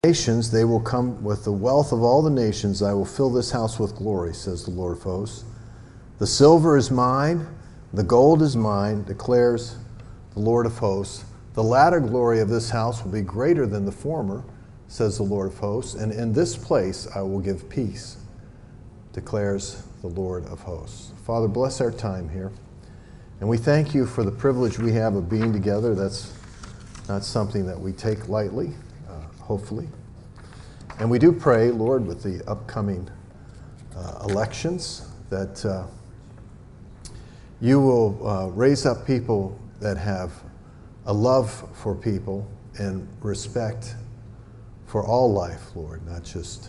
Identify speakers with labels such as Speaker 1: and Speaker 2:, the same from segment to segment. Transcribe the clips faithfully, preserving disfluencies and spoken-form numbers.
Speaker 1: Nations, they will come with the wealth of all the nations. I will fill this house with glory, says the Lord of hosts. The silver is mine, the gold is mine, declares the Lord of hosts. The latter glory of this house will be greater than the former, says the Lord of hosts. And in this place I will give peace, declares the Lord of hosts. Father, bless our time here. And we thank you for the privilege we have of being together. That's not something that we take lightly. Hopefully. And we do pray, Lord, with the upcoming uh, elections, that uh, you will uh, raise up people that have a love for people and respect for all life, Lord, not just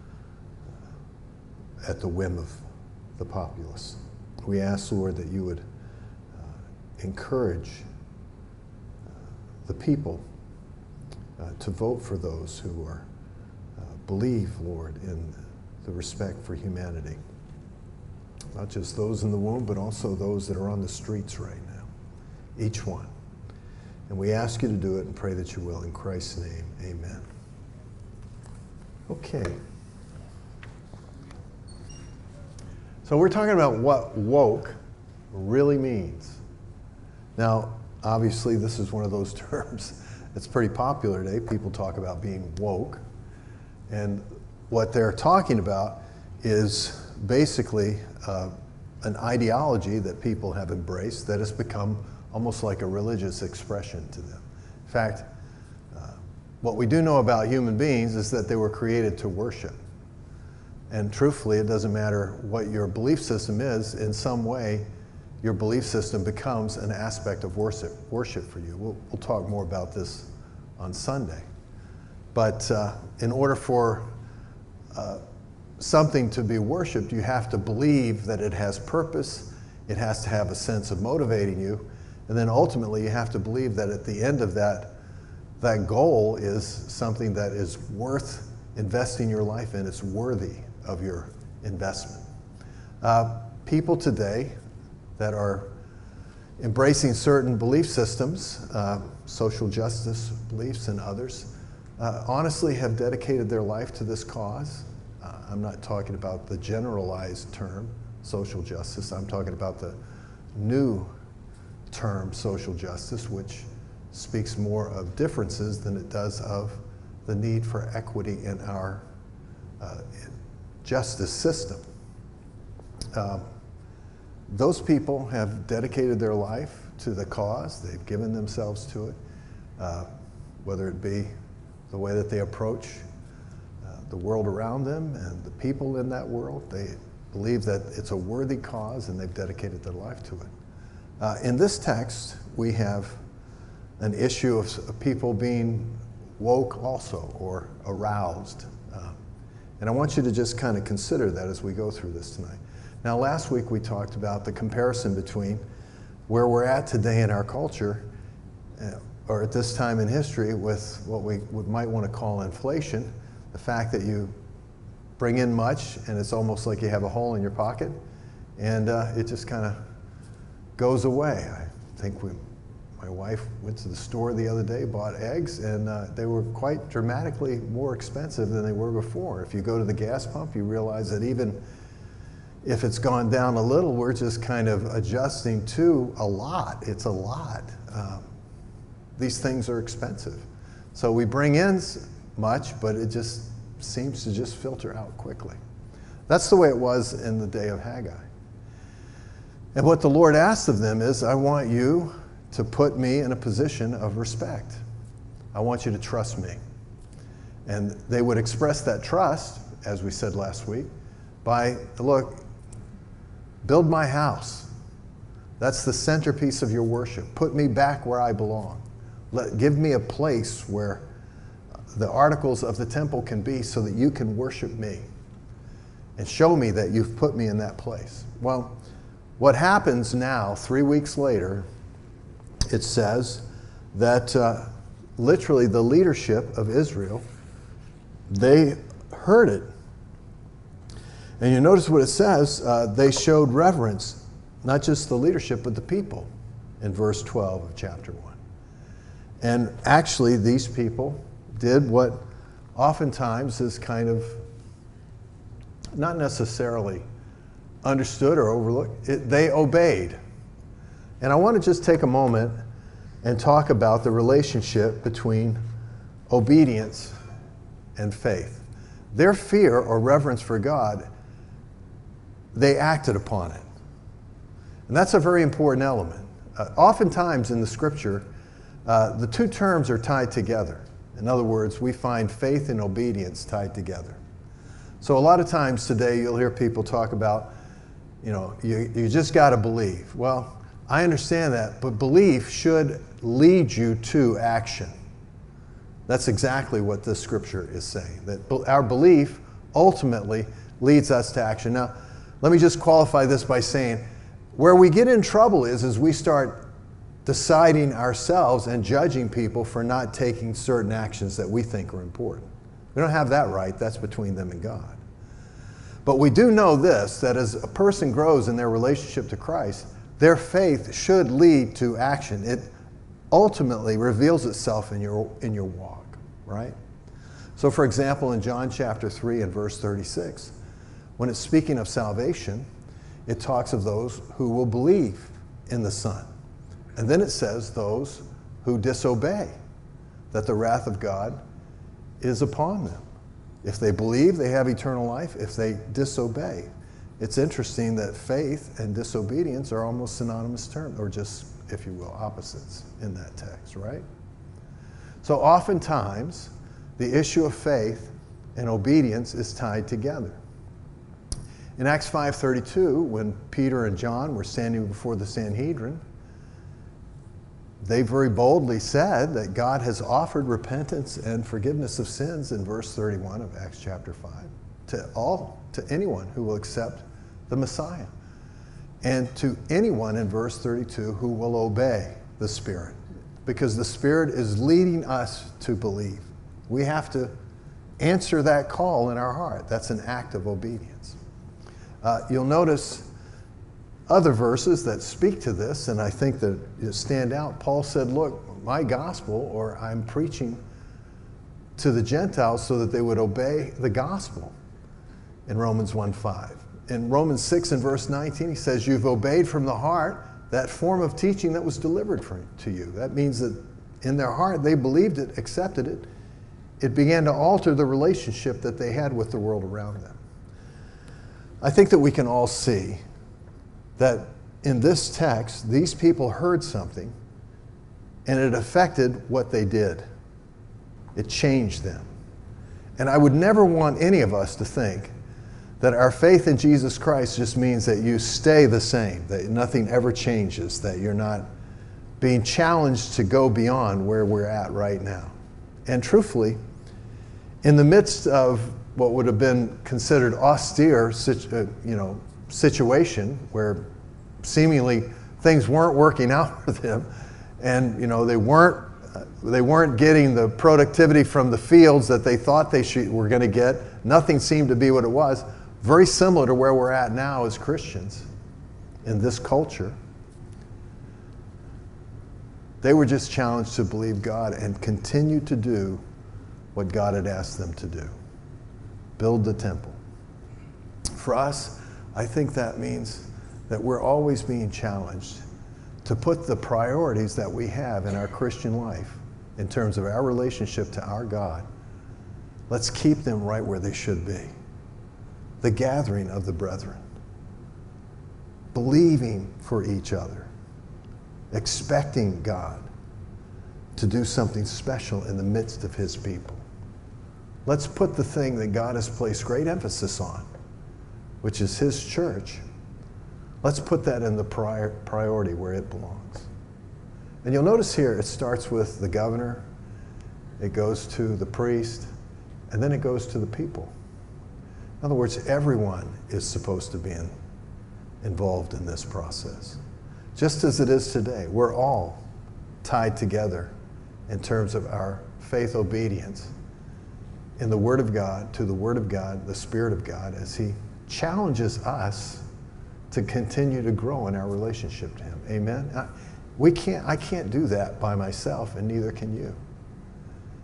Speaker 1: uh, at the whim of the populace. We ask, Lord, that you would uh, encourage uh, the people Uh, to vote for those who are uh, believe, Lord, in the respect for humanity. Not just those in the womb, but also those that are on the streets right now. Each one. And we ask you to do it and pray that you will. In Christ's name, amen. Okay. So we're talking about what woke really means. Now, obviously, this is one of those terms. It's pretty popular today. People talk about being woke. And what they're talking about is basically uh, an ideology that people have embraced that has become almost like a religious expression to them. In fact, uh, what we do know about human beings is that they were created to worship. And truthfully, it doesn't matter what your belief system is, in some way, your belief system becomes an aspect of worship, worship for you. We'll, we'll talk more about this on Sunday. But uh, in order for uh, something to be worshiped, you have to believe that it has purpose, it has to have a sense of motivating you, and then ultimately you have to believe that at the end of that, that goal is something that is worth investing your life in. It's worthy of your investment. Uh, people today that are embracing certain belief systems, uh, social justice beliefs and others, uh, honestly have dedicated their life to this cause. Uh, I'm not talking about the generalized term, social justice. I'm talking about the new term, social justice, which speaks more of differences than it does of the need for equity in our uh, justice system. Um, Those people have dedicated their life to the cause. They've given themselves to it, uh, whether it be the way that they approach uh, the world around them and the people in that world. They believe that it's a worthy cause and they've dedicated their life to it. Uh, in this text, we have an issue of, of people being woke also, or aroused. Uh, and I want you to just kind of consider that as we go through this tonight. Now, last week we talked about the comparison between where we're at today in our culture, uh, or at this time in history, with what we would, might want to call inflation, the fact that you bring in much and it's almost like you have a hole in your pocket, and uh, it just kind of goes away. I think we, my wife went to the store the other day, bought eggs, and uh, they were quite dramatically more expensive than they were before. If you go to the gas pump, you realize that even if it's gone down a little, we're just kind of adjusting to a lot. It's a lot. Um, these things are expensive. So we bring in much, but it just seems to just filter out quickly. That's the way it was in the day of Haggai. And what the Lord asked of them is, I want you to put me in a position of respect. I want you to trust me. And they would express that trust, as we said last week, by, look, build my house. That's the centerpiece of your worship. Put me back where I belong. Let, give me a place where the articles of the temple can be so that you can worship me. And show me that you've put me in that place. Well, what happens now, three weeks later, it says that uh, literally the leadership of Israel, they heard it. And you notice what it says, uh, they showed reverence, not just the leadership, but the people, in verse twelve of chapter one. And actually, these people did what oftentimes is kind of not necessarily understood or overlooked. It, they obeyed. And I want to just take a moment and talk about the relationship between obedience and faith. Their fear or reverence for God, they acted upon it. And that's a very important element. Uh, oftentimes in the scripture, uh, the two terms are tied together. In other words, we find faith and obedience tied together. So a lot of times today you'll hear people talk about, you know, you, you just got to believe. Well, I understand that, but belief should lead you to action. That's exactly what this scripture is saying, that our belief ultimately leads us to action. Now, let me just qualify this by saying, where we get in trouble is, is we start deciding ourselves and judging people for not taking certain actions that we think are important. We don't have that right. That's between them and God. But we do know this, that as a person grows in their relationship to Christ, their faith should lead to action. It ultimately reveals itself in your, in your walk, right? So for example, in John chapter three and verse thirty-six, when it's speaking of salvation, it talks of those who will believe in the Son. And then it says those who disobey, that the wrath of God is upon them. If they believe, they have eternal life. If they disobey, it's interesting that faith and disobedience are almost synonymous terms, or just, if you will, opposites in that text, right? So oftentimes, the issue of faith and obedience is tied together. In Acts five thirty-two, when Peter and John were standing before the Sanhedrin, they very boldly said that God has offered repentance and forgiveness of sins in verse thirty-one of Acts chapter five to all, to anyone who will accept the Messiah, and to anyone in verse thirty-two who will obey the Spirit, because the Spirit is leading us to believe. We have to answer that call in our heart. That's an act of obedience. Uh, you'll notice other verses that speak to this, and I think that stand out. Paul said, look, my gospel, or I'm preaching to the Gentiles so that they would obey the gospel in Romans one five. In Romans six and verse nineteen, he says, you've obeyed from the heart that form of teaching that was delivered for, to you. That means that in their heart they believed it, accepted it. It began to alter the relationship that they had with the world around them. I think that we can all see that in this text, these people heard something and it affected what they did. It changed them. And I would never want any of us to think that our faith in Jesus Christ just means that you stay the same, that nothing ever changes, that you're not being challenged to go beyond where we're at right now. And truthfully, in the midst of what would have been considered austere situ- you know, situation where seemingly things weren't working out for them, and you know they weren't uh, they weren't getting the productivity from the fields that they thought they should, were going to get. Nothing seemed to be what it was. Very similar to where we're at now as Christians in this culture. They were just challenged to believe God and continue to do what God had asked them to do. Build the temple. For us, I think that means that we're always being challenged to put the priorities that we have in our Christian life in terms of our relationship to our God. Let's keep them right where they should be. The gathering of the brethren. Believing for each other. Expecting God to do something special in the midst of His people. Let's put the thing that God has placed great emphasis on, which is His church. Let's put that in the prior priority where it belongs. And you'll notice here it starts with the governor, it goes to the priest, and then it goes to the people. In other words, everyone is supposed to be in, involved in this process. Just as it is today, we're all tied together in terms of our faith obedience in the Word of God, to the Word of God, the Spirit of God, as He challenges us to continue to grow in our relationship to Him. Amen? I, we can't, I can't do that by myself, and neither can you.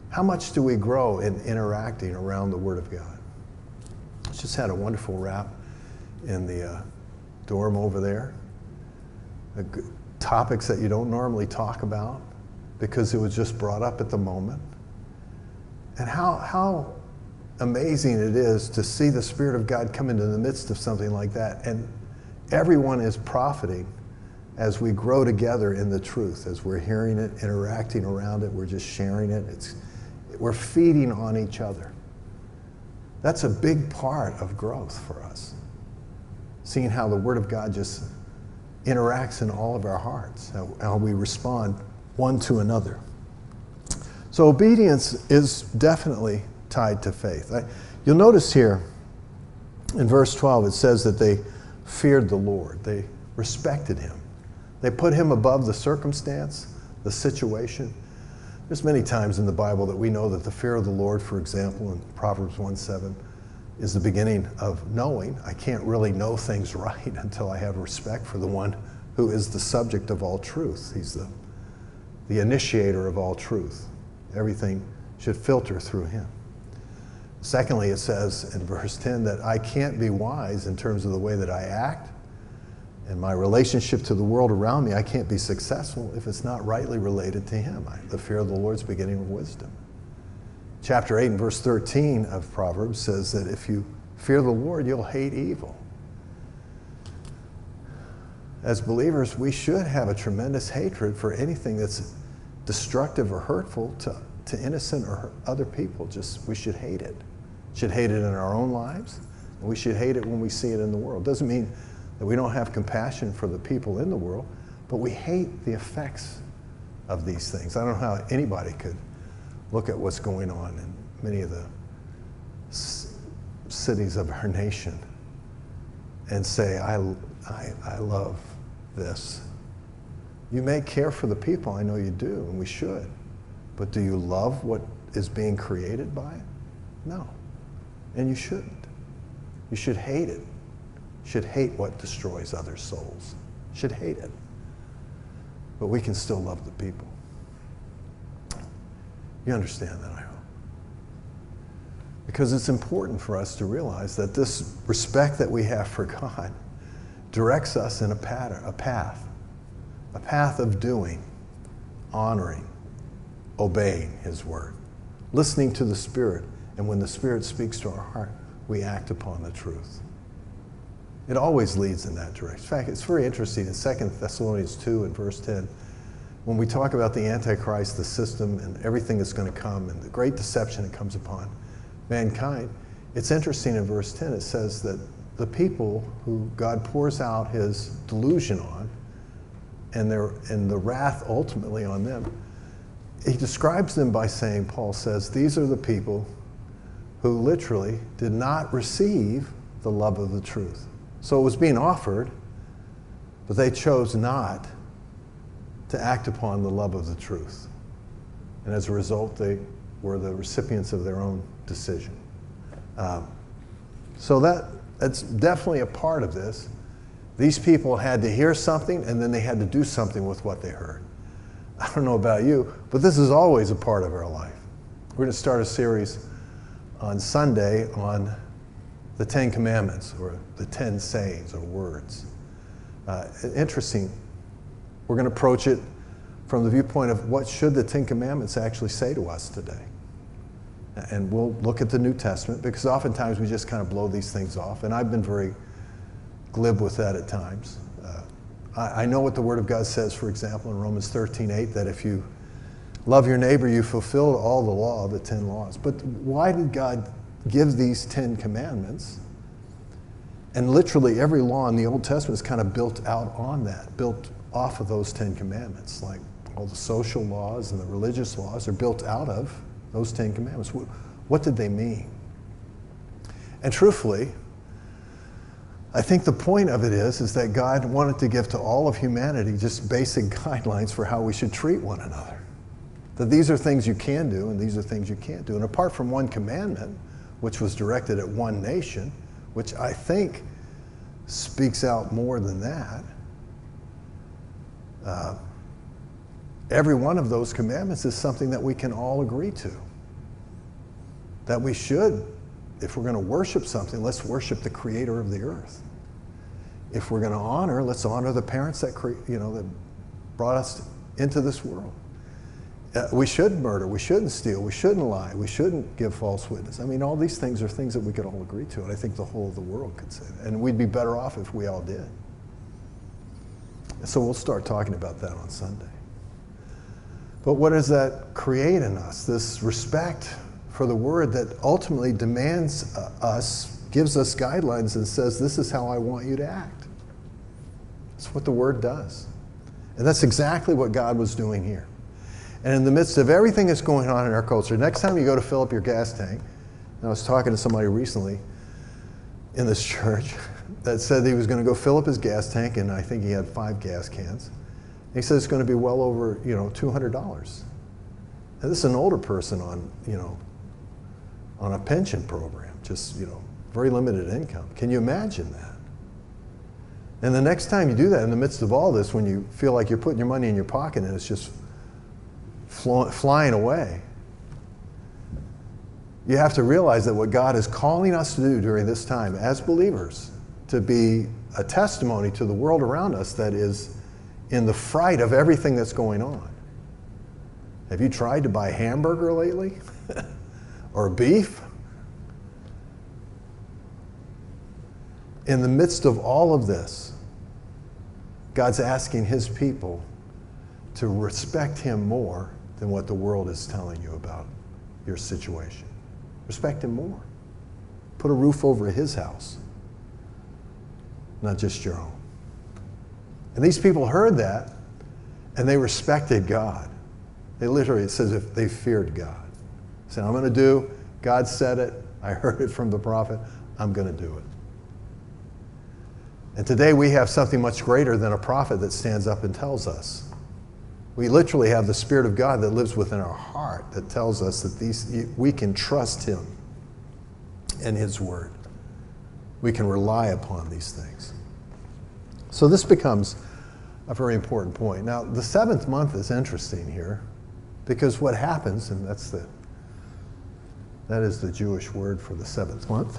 Speaker 1: How much do we grow in interacting around the Word of God? Just had a wonderful wrap in the uh, dorm over there. Uh, g- topics that you don't normally talk about because it was just brought up at the moment. And how, how amazing it is to see the Spirit of God come into the midst of something like that. And everyone is profiting as we grow together in the truth, as we're hearing it, interacting around it, we're just sharing it. It's, we're feeding on each other. That's a big part of growth for us. Seeing how the Word of God just interacts in all of our hearts, how, how we respond one to another. So obedience is definitely tied to faith. I, you'll notice here in verse twelve, it says that they feared the Lord. They respected him. They put him above the circumstance, the situation. There's many times in the Bible that we know that the fear of the Lord, for example, in Proverbs one seven, is the beginning of knowing. I can't really know things right until I have respect for the one who is the subject of all truth. He's the, the initiator of all truth. Everything should filter through him. Secondly, it says in verse ten that I can't be wise in terms of the way that I act and my relationship to the world around me. I can't be successful if it's not rightly related to him. I, the fear of the Lord is the beginning of wisdom. Chapter eight and verse thirteen of Proverbs says that if you fear the Lord, you'll hate evil. As believers, we should have a tremendous hatred for anything that's destructive or hurtful to, to innocent or other people. Just, we should hate it. Should hate it in our own lives, and we should hate it when we see it in the world. Doesn't mean that we don't have compassion for the people in the world, but we hate the effects of these things. I don't know how anybody could look at what's going on in many of the c- cities of our nation and say, I, I, I love this. You may care for the people, I know you do, and we should, but do you love what is being created by it? No, and you shouldn't. You should hate it. You should hate what destroys other souls. You should hate it. But we can still love the people. You understand that, I hope. Because it's important for us to realize that this respect that we have for God directs us in a pattern, a path, a path of doing, honoring, obeying his word, listening to the Spirit, and when the Spirit speaks to our heart, we act upon the truth. It always leads in that direction. In fact, it's very interesting in Second Thessalonians two and verse ten, when we talk about the Antichrist, the system, and everything that's going to come, and the great deception that comes upon mankind, it's interesting in verse ten, it says that the people who God pours out his delusion on, and, their, and the wrath ultimately on them, he describes them by saying, Paul says, these are the people who literally did not receive the love of the truth. So it was being offered, but they chose not to act upon the love of the truth. And as a result, they were the recipients of their own decision. Um, so that that's definitely a part of this. These people had to hear something, and then they had to do something with what they heard. I don't know about you, but this is always a part of our life. We're going to start a series on Sunday on the Ten Commandments, or the Ten Sayings, or words. Uh, interesting. We're going to approach it from the viewpoint of what should the Ten Commandments actually say to us today. And we'll look at the New Testament, because oftentimes we just kind of blow these things off, and I've been very glib with that at times. Uh, I, I know what the Word of God says, for example, in Romans thirteen eight, that if you love your neighbor, you fulfill all the law, the ten laws. But why did God give these Ten Commandments? And literally every law in the Old Testament is kind of built out on that, built off of those Ten Commandments. Like all the social laws and the religious laws are built out of those Ten Commandments. What did they mean? And truthfully, I think the point of it is, is that God wanted to give to all of humanity just basic guidelines for how we should treat one another. That these are things you can do and these are things you can't do. And apart from one commandment, which was directed at one nation, which I think speaks out more than that, uh, every one of those commandments is something that we can all agree to. that we should, if we're going to worship something, let's worship the creator of the earth. If we're going to honor, let's honor the parents that cre- you know that brought us into this world. Uh, we shouldn't murder, we shouldn't steal, we shouldn't lie, we shouldn't give false witness. I mean, all these things are things that we could all agree to, and I think the whole of the world could say that. And we'd be better off if we all did. So we'll start talking about that on Sunday. But what does that create in us? This respect for the Word that ultimately demands uh, us, gives us guidelines and says, this is how I want you to act. That's what the Word does. And that's exactly what God was doing here. And in the midst of everything that's going on in our culture, next time you go to fill up your gas tank, and I was talking to somebody recently in this church that said he was going to go fill up his gas tank, and I think he had five gas cans. He said it's going to be well over, you know, two hundred dollars. And this is an older person on, you know, on a pension program, just, you know, very limited income. Can you imagine that? And the next time you do that, in the midst of all this, when you feel like you're putting your money in your pocket and it's just fl- flying away, you have to realize that what God is calling us to do during this time as believers, to be a testimony to the world around us that is in the fright of everything that's going on. Have you tried to buy hamburger lately? Or beef? In the midst of all of this, God's asking his people to respect him more than what the world is telling you about your situation. Respect him more. Put a roof over his house, not just your own. And these people heard that, and they respected God. They literally, it says if they feared God. Said, I'm going to do, God said it, I heard it from the prophet, I'm going to do it. And today we have something much greater than a prophet that stands up and tells us. We literally have the Spirit of God that lives within our heart that tells us that these we can trust him and his word. We can rely upon these things. So this becomes a very important point. Now, the seventh month is interesting here because what happens, and that's the that is the Jewish word for the seventh month.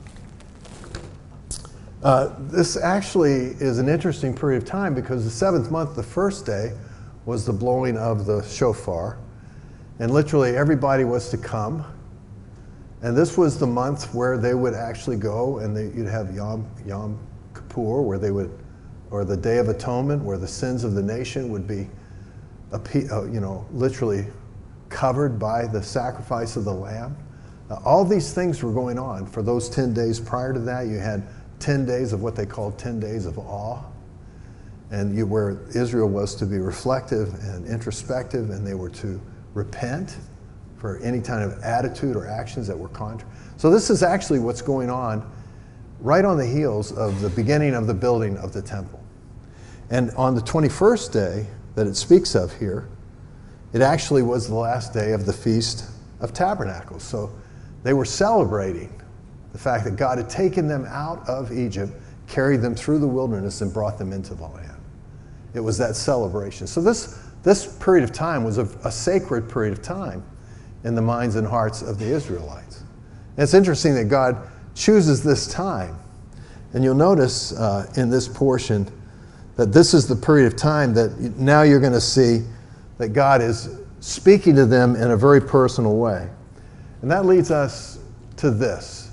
Speaker 1: Uh, this actually is an interesting period of time because the seventh month, the first day, was the blowing of the shofar. And literally everybody was to come. And this was the month where they would actually go and they, you'd have Yom, Yom Kippur, where they would, or the Day of Atonement, where the sins of the nation would be, you know, literally covered by the sacrifice of the Lamb. Uh, all these things were going on. For those ten days prior to that, you had ten days of what they called ten days of awe, and you, where Israel was to be reflective and introspective, and they were to repent for any kind of attitude or actions that were contrary. So this is actually what's going on right on the heels of the beginning of the building of the temple. And on the twenty-first day that it speaks of here, it actually was the last day of the Feast of Tabernacles. So they were celebrating the fact that God had taken them out of Egypt, carried them through the wilderness, and brought them into the land. It was that celebration. So this, this period of time was a, a sacred period of time in the minds and hearts of the Israelites. And it's interesting that God chooses this time. And you'll notice uh, in this portion that this is the period of time that now you're going to see that God is speaking to them in a very personal way. And that leads us to this.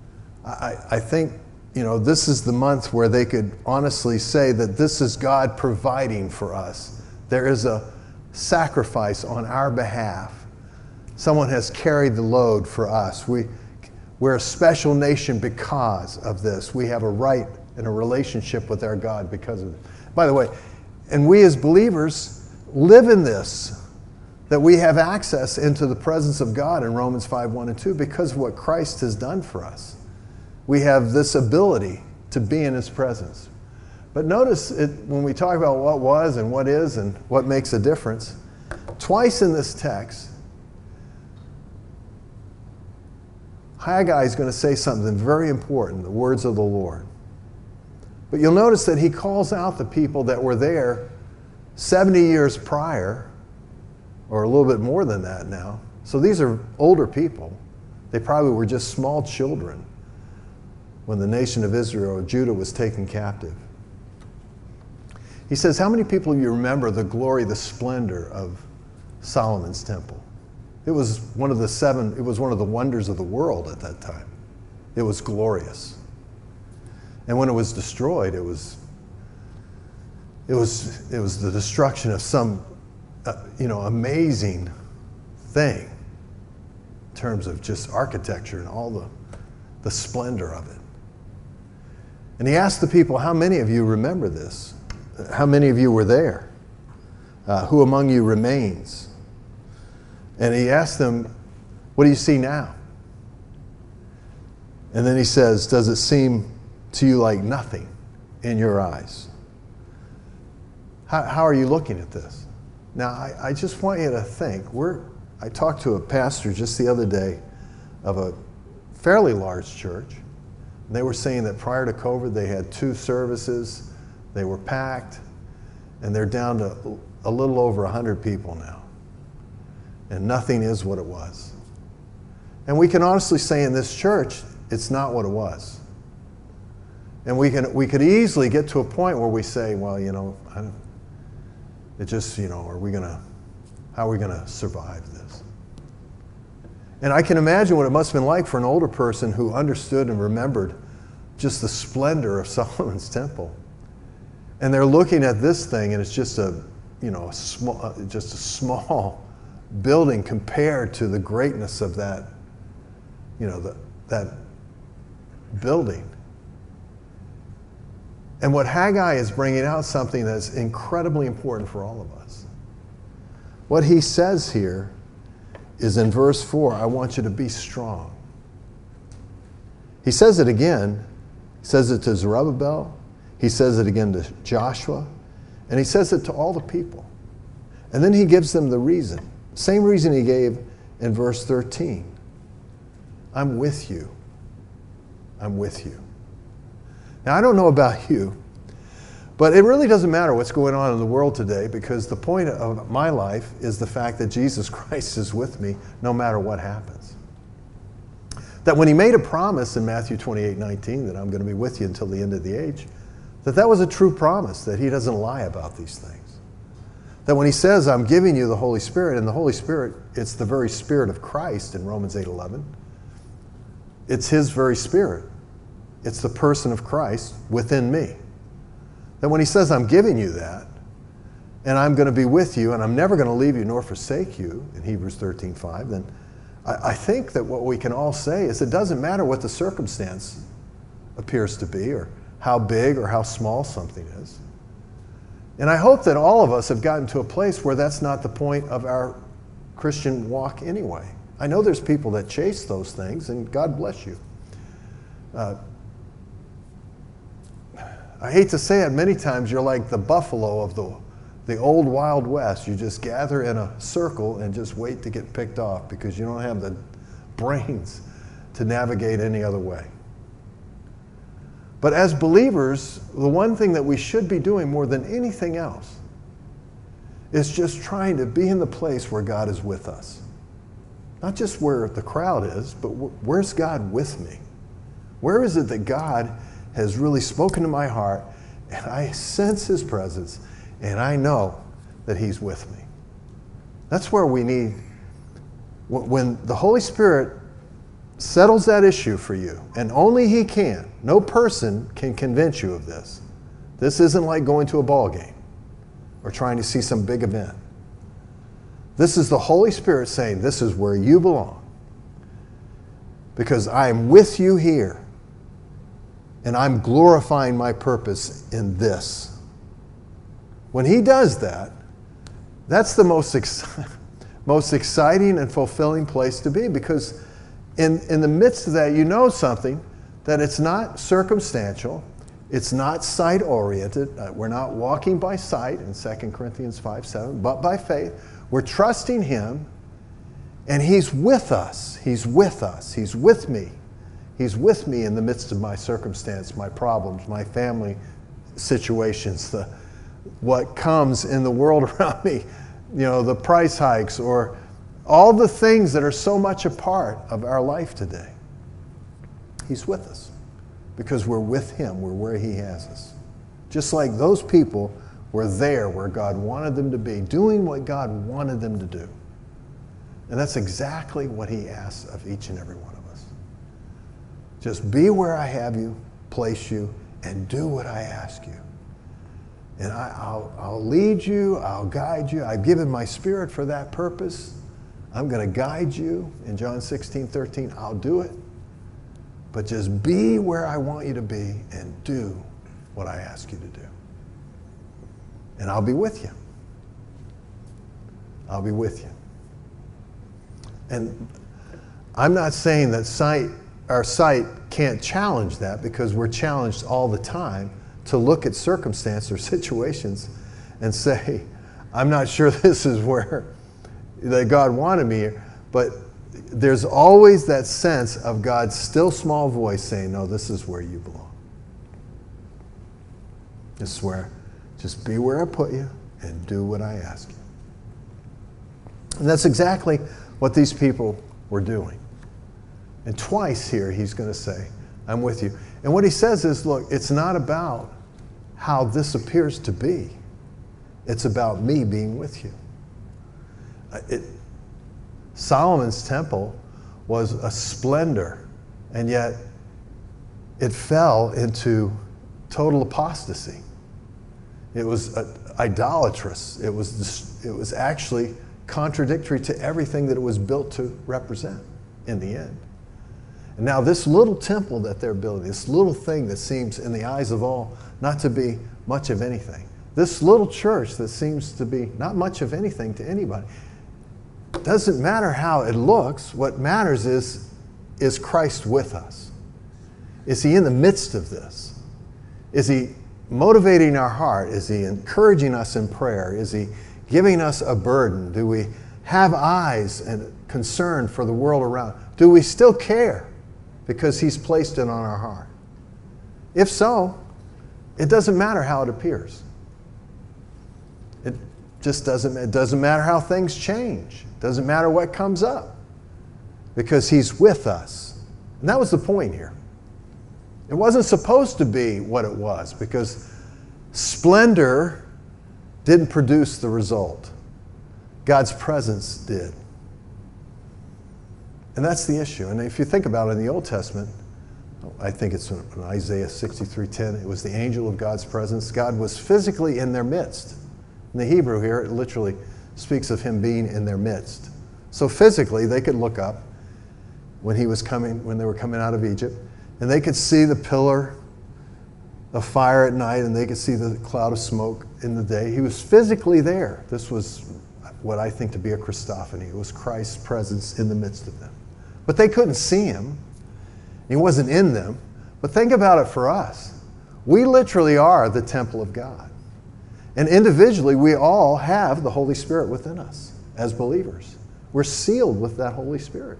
Speaker 1: I, I think, you know, this is the month where they could honestly say that this is God providing for us. There is a sacrifice on our behalf. Someone has carried the load for us. We, we're a special nation because of this. We have a right and a relationship with our God because of it. By the way, and we as believers live in this, that we have access into the presence of God in Romans five, one and two because of what Christ has done for us. We have this ability to be in his presence. But notice it, when we talk about what was and what is and what makes a difference, twice in this text, Haggai is going to say something very important, the words of the Lord. But you'll notice that he calls out the people that were there seventy years prior, or a little bit more than that now. So these are older people They probably were just small children when the nation of Israel or Judah was taken captive. He says, how many people of you remember the glory, the splendor of Solomon's temple? It was one of the seven, it was one of the wonders of the world at that time. It was glorious. And when it was destroyed, it was it was it was the destruction of some uh, you know, amazing thing in terms of just architecture and all the the splendor of it. And he asked the people, how many of you remember this? How many of you were there? Uh, who among you remains? And he asked them, what do you see now? And then he says, does it seem to you like nothing in your eyes? How, how are you looking at this? Now, I, I just want you to think. We're, I talked to a pastor just the other day of a fairly large church. And they were saying that prior to COVID, they had two services. They were packed. And they're down to a little over one hundred people now. And nothing is what it was. And we can honestly say in this church, it's not what it was. And we can we could easily get to a point where we say, well, you know, I don't, it just, you know, are we gonna, how are we gonna survive this? And I can imagine what it must have been like for an older person who understood and remembered just the splendor of Solomon's temple. And they're looking at this thing, and it's just a, you know, a small, just a small building compared to the greatness of that, you know, the, that building. And what Haggai is bringing out something that's incredibly important for all of us. What he says here is in verse four, I want you to be strong. He says it again. He says it to Zerubbabel. He says it again to Joshua. And he says it to all the people. And then he gives them the reason. Same reason he gave in verse thirteen. I'm with you. I'm with you. Now, I don't know about you, but it really doesn't matter what's going on in the world today, because the point of my life is the fact that Jesus Christ is with me no matter what happens. That when he made a promise in Matthew twenty-eight nineteen that I'm going to be with you until the end of the age, that that was a true promise, that he doesn't lie about these things. That when he says, I'm giving you the Holy Spirit, and the Holy Spirit, it's the very Spirit of Christ in Romans eight eleven. It's his very Spirit. It's the person of Christ within me. That when he says, I'm giving you that, and I'm going to be with you, and I'm never going to leave you nor forsake you, in Hebrews thirteen five, then I, I think that what we can all say is it doesn't matter what the circumstance appears to be, or how big or how small something is. And I hope that all of us have gotten to a place where that's not the point of our Christian walk anyway. I know there's people that chase those things, and God bless you. Uh, I hate to say it, many times you're like the buffalo of the, the old Wild West. You just gather in a circle and just wait to get picked off because you don't have the brains to navigate any other way. But as believers, the one thing that we should be doing more than anything else is just trying to be in the place where God is with us. Not just where the crowd is, but where's God with me? Where is it that God has really spoken to my heart, and I sense his presence, and I know that he's with me? That's where we need, when the Holy Spirit settles that issue for you, and only he can. No person can convince you of this. This isn't like going to a ball game or trying to see some big event. This is the Holy Spirit saying, this is where you belong. Because I am with you here, and I'm glorifying my purpose in this. When he does that, that's the most, ex- most exciting and fulfilling place to be, because In, in the midst of that, you know something, that it's not circumstantial, it's not sight-oriented. Uh, we're not walking by sight in Second Corinthians five seven, but by faith. We're trusting him, and he's with us. He's with us. He's with me. He's with me in the midst of my circumstance, my problems, my family situations, the, what comes in the world around me, you know, the price hikes, or all the things that are so much a part of our life today. He's with us because we're with him. We're where he has us. Just like those people were there where God wanted them to be, doing what God wanted them to do. And that's exactly what he asks of each and every one of us. Just be where I have you, place you, and do what I ask you. And I, I'll, I'll lead you, I'll guide you. I've given my Spirit for that purpose. I'm going to guide you. In John sixteen, thirteen, I'll do it. But just be where I want you to be and do what I ask you to do. And I'll be with you. I'll be with you. And I'm not saying that sight, our sight can't challenge that, because we're challenged all the time to look at circumstance or situations and say, I'm not sure this is where that God wanted me here. But there's always that sense of God's still small voice saying, no, this is where you belong. This is where, just be where I put you and do what I ask you. And that's exactly what these people were doing. And twice here he's going to say, I'm with you. And what he says is, look, it's not about how this appears to be. It's about me being with you. It, Solomon's temple was a splendor, and yet it fell into total apostasy. It was uh, idolatrous. It was, it was actually contradictory to everything that it was built to represent in the end. And now this little temple that they're building, this little thing that seems in the eyes of all not to be much of anything, this little church that seems to be not much of anything to anybody, doesn't matter how it looks. What matters is, is Christ with us? Is he in the midst of this? Is he motivating our heart? Is he encouraging us in prayer? Is he giving us a burden? Do we have eyes and concern for the world around? Do we still care because he's placed it on our heart? If so, it doesn't matter how it appears. It just doesn't, it doesn't matter how things change. It doesn't matter what comes up, because he's with us. And that was the point here. It wasn't supposed to be what it was, because splendor didn't produce the result. God's presence did. And that's the issue. And if you think about it in the Old Testament, I think it's in Isaiah sixty-three ten, it was the angel of God's presence. God was physically in their midst. In the Hebrew here, it literally speaks of him being in their midst. So physically, they could look up when he was coming, when they were coming out of Egypt, and they could see the pillar of fire at night, and they could see the cloud of smoke in the day. He was physically there. This was what I think to be a Christophany. It was Christ's presence in the midst of them. But they couldn't see him. He wasn't in them. But think about it for us. We literally are the temple of God. And individually, we all have the Holy Spirit within us as believers. We're sealed with that Holy Spirit.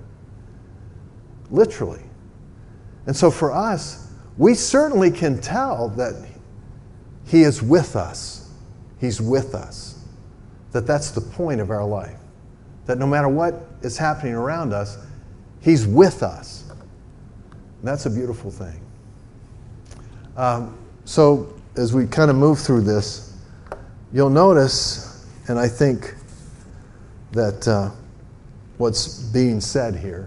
Speaker 1: Literally. And so for us, we certainly can tell that he is with us. He's with us. That that's the point of our life. That no matter what is happening around us, he's with us. And that's a beautiful thing. Um, so as we kind of move through this, you'll notice, and I think that uh, what's being said here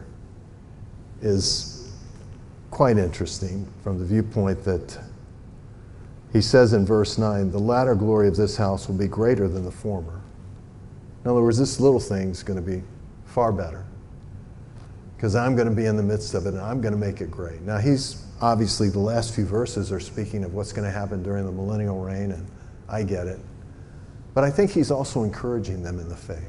Speaker 1: is quite interesting from the viewpoint that he says in verse nine, the latter glory of this house will be greater than the former. In other words, this little thing is going to be far better, because I'm going to be in the midst of it and I'm going to make it great. Now, he's obviously, the last few verses are speaking of what's going to happen during the millennial reign, and I get it. But I think he's also encouraging them in the faith.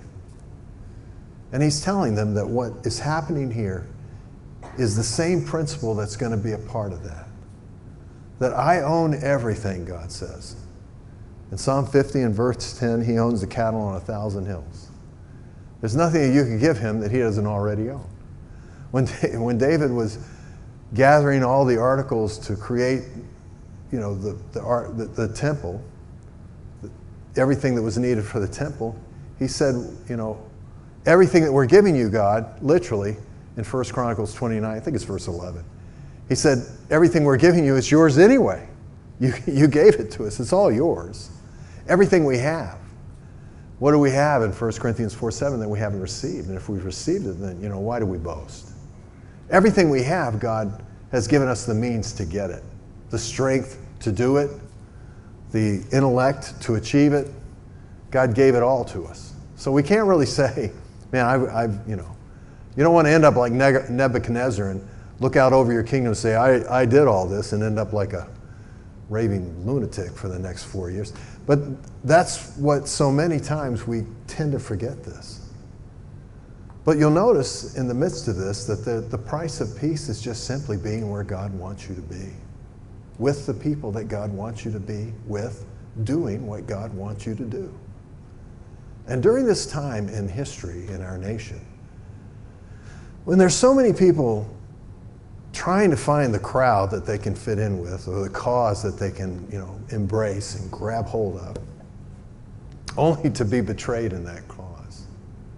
Speaker 1: And he's telling them that what is happening here is the same principle that's going to be a part of that. That I own everything, God says. In Psalm fifty and verse ten, he owns the cattle on a thousand hills. There's nothing that you can give him that he doesn't already own. When, when David was gathering all the articles to create, you know, the, the, art, the, the temple, everything that was needed for the temple, he said, you know, everything that we're giving you, God, literally, in First Chronicles twenty-nine, I think it's verse eleven, he said, everything we're giving you is yours anyway. You, you gave it to us. It's all yours. Everything we have. What do we have in First Corinthians four seven that we haven't received? And if we've received it, then, you know, why do we boast? Everything we have, God has given us the means to get it. The strength to do it. The intellect to achieve it. God gave it all to us. So we can't really say, man, I've, I've you know, you don't want to end up like Nebuchadnezzar and look out over your kingdom and say, I, I did all this, and end up like a raving lunatic for the next four years. But that's what so many times we tend to forget this. But you'll notice in the midst of this that the, the price of peace is just simply being where God wants you to be. With the people that God wants you to be with, doing what God wants you to do. And during this time in history in our nation, when there's so many people trying to find the crowd that they can fit in with, or the cause that they can, you know, embrace and grab hold of, only to be betrayed in that cause.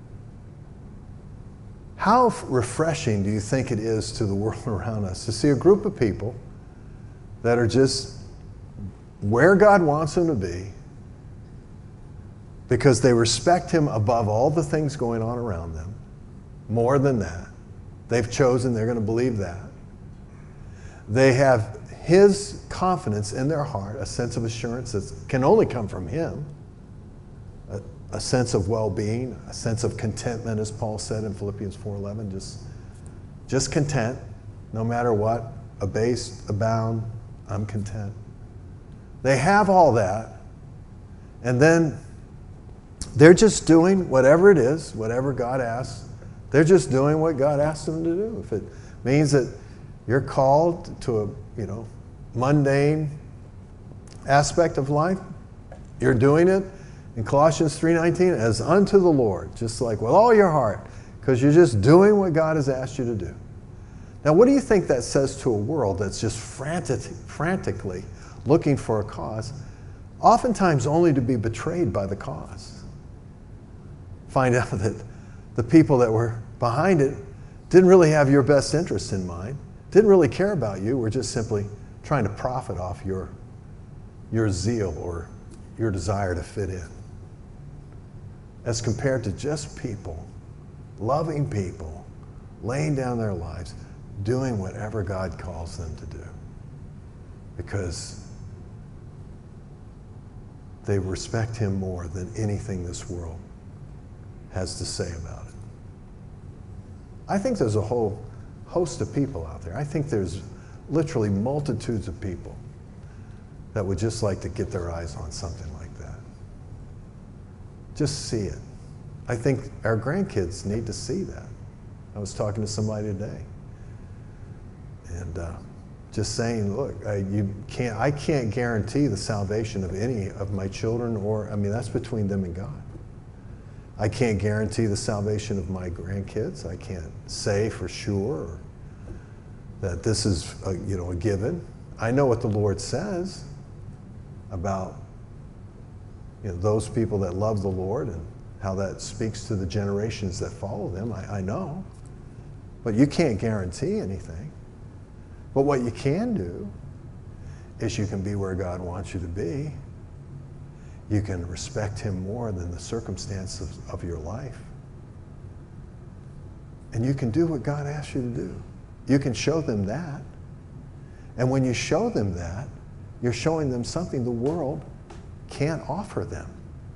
Speaker 1: How refreshing do you think it is to the world around us to see a group of people that are just where God wants them to be because they respect Him above all the things going on around them? More than that, they've chosen, they're going to believe that. They have His confidence in their heart, a sense of assurance that can only come from Him, a, a sense of well-being, a sense of contentment, as Paul said in Philippians four eleven, just, just content, no matter what, abased, abound, I'm content. They have all that, and then they're just doing whatever it is, whatever God asks. They're just doing what God asks them to do. If it means that you're called to a, you know, mundane aspect of life, you're doing it in Colossians three nineteen as unto the Lord, just like with all your heart, because you're just doing what God has asked you to do. Now, what do you think that says to a world that's just frantic, frantically looking for a cause, oftentimes only to be betrayed by the cause? Find out that the people that were behind it didn't really have your best interest in mind, didn't really care about you, were just simply trying to profit off your, your zeal or your desire to fit in. As compared to just people, loving people, laying down their lives, doing whatever God calls them to do. Because they respect Him more than anything this world has to say about it. I think there's a whole host of people out there. I think there's literally multitudes of people that would just like to get their eyes on something like that. Just see it. I think our grandkids need to see that. I was talking to somebody today, and uh, just saying, look, I, you can't, I can't guarantee the salvation of any of my children, or, I mean, that's between them and God. I can't guarantee the salvation of my grandkids. I can't say for sure that this is a, you know, a given. I know what the Lord says about, you know, those people that love the Lord and how that speaks to the generations that follow them. I, I know. But you can't guarantee anything. But what you can do is you can be where God wants you to be. You can respect Him more than the circumstances of your life. And you can do what God asks you to do. You can show them that. And when you show them that, you're showing them something the world can't offer them.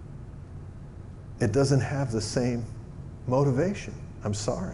Speaker 1: It doesn't have the same motivation. I'm sorry.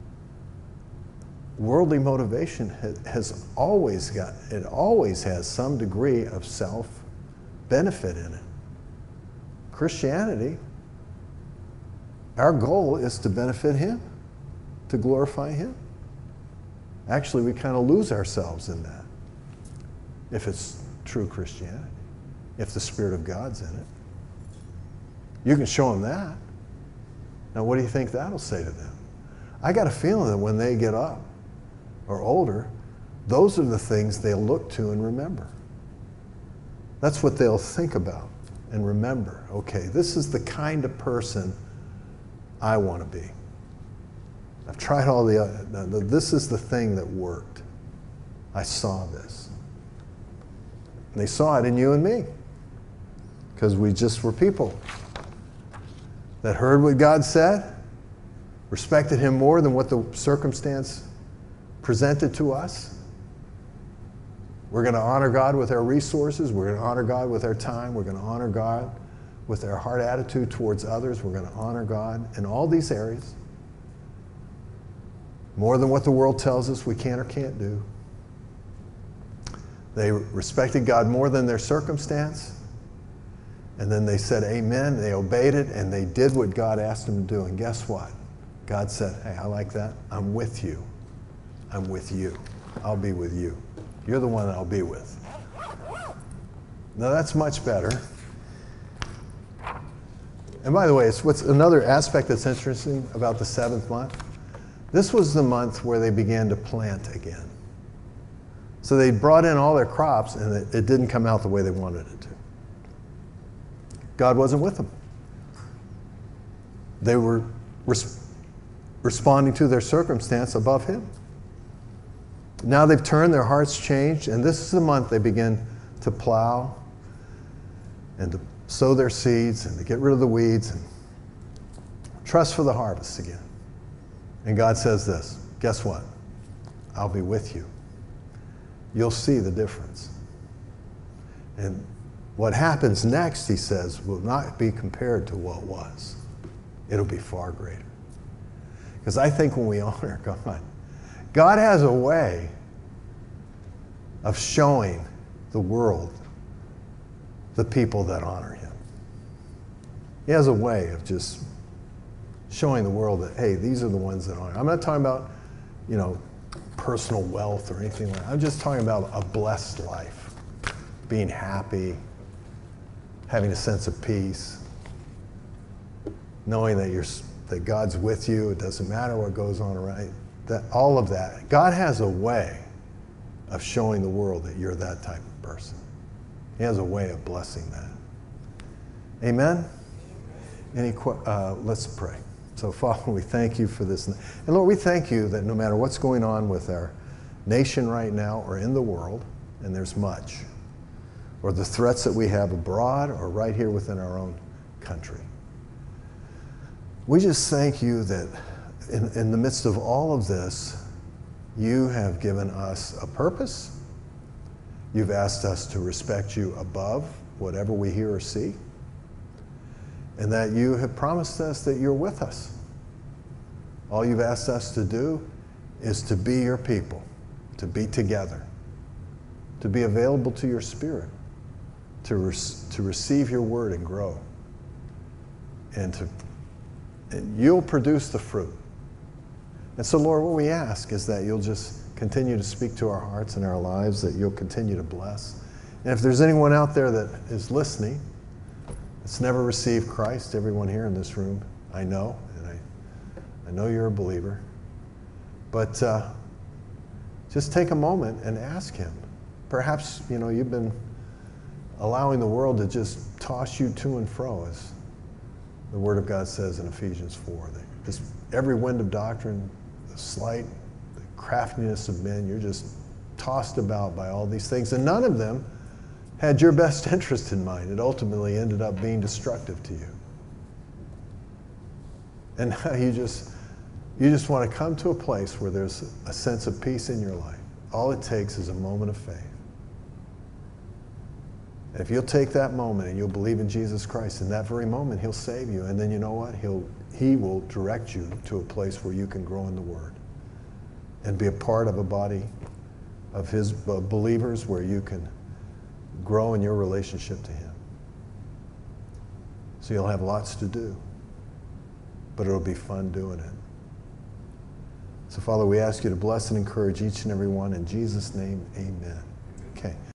Speaker 1: Worldly motivation has always got, it always has some degree of self-benefit in it. Christianity, our goal is to benefit Him, to glorify Him. Actually, we kind of lose ourselves in that, if it's true Christianity, if the Spirit of God's in it. You can show them that. Now, what do you think that'll say to them? I got a feeling that when they get up or older, those are the things they'll look to and remember. That's what they'll think about and remember. Okay, this is the kind of person I want to be. I've tried all the other, this is the thing that worked. I saw this. And they saw it in you and me. Because we just were people that heard what God said, respected him more than what the circumstance presented to us. We're going to honor God with our resources. We're going to honor God with our time. We're going to honor God with our heart attitude towards others. We're going to honor God in all these areas. More than what the world tells us we can or can't do. They respected God more than their circumstance. And then they said amen, they obeyed it, and they did what God asked them to do. And guess what? God said, hey, I like that. I'm with you. I'm with you. I'll be with you. You're the one I'll be with. Now that's much better. And by the way, it's what's another aspect that's interesting about the seventh month. This was the month where they began to plant again. So they brought in all their crops, and it, it didn't come out the way they wanted it to. God wasn't with them. They were res- responding to their circumstance above him. Now they've turned, their hearts changed, and this is the month they begin to plow and to sow their seeds and to get rid of the weeds and trust for the harvest again. And God says this, guess what? I'll be with you. You'll see the difference. And what happens next, he says, will not be compared to what was. It'll be far greater. Because I think when we honor God, God has a way of showing the world the people that honor him. He has a way of just showing the world that, hey, these are the ones that honor. I'm not talking about, you know, personal wealth or anything like that. I'm just talking about a blessed life, being happy, having a sense of peace, knowing that you're that God's with you. It doesn't matter what goes on around. That all of that. God has a way of showing the world that you're that type of person. He has a way of blessing that. Amen? Any uh, let's pray. So, Father, we thank you for this. And Lord, we thank you that no matter what's going on with our nation right now or in the world, and there's much, or the threats that we have abroad or right here within our own country. We just thank you that in, in the midst of all of this, you have given us a purpose. You've asked us to respect you above whatever we hear or see. And that you have promised us that you're with us. All you've asked us to do is to be your people, to be together, to be available to your Spirit, to, re- to receive your word and grow. And to and you'll produce the fruit. And so, Lord, what we ask is that you'll just continue to speak to our hearts and our lives, that you'll continue to bless. And if there's anyone out there that is listening, that's never received Christ, everyone here in this room, I know, and I, I know you're a believer. But uh, just take a moment and ask him. Perhaps, you know, you've been allowing the world to just toss you to and fro, as the Word of God says in Ephesians four. That just every wind of doctrine, the sleight, the craftiness of men, you're just tossed about by all these things. And none of them had your best interest in mind. It ultimately ended up being destructive to you. And now you just, you just want to come to a place where there's a sense of peace in your life. All it takes is a moment of faith. And if you'll take that moment and you'll believe in Jesus Christ, in that very moment, he'll save you. And then you know what? He'll, he will direct you to a place where you can grow in the Word and be a part of a body of his uh, believers where you can grow in your relationship to him. So you'll have lots to do, but it'll be fun doing it. So, Father, we ask you to bless and encourage each and every one. In Jesus' name, amen. Okay.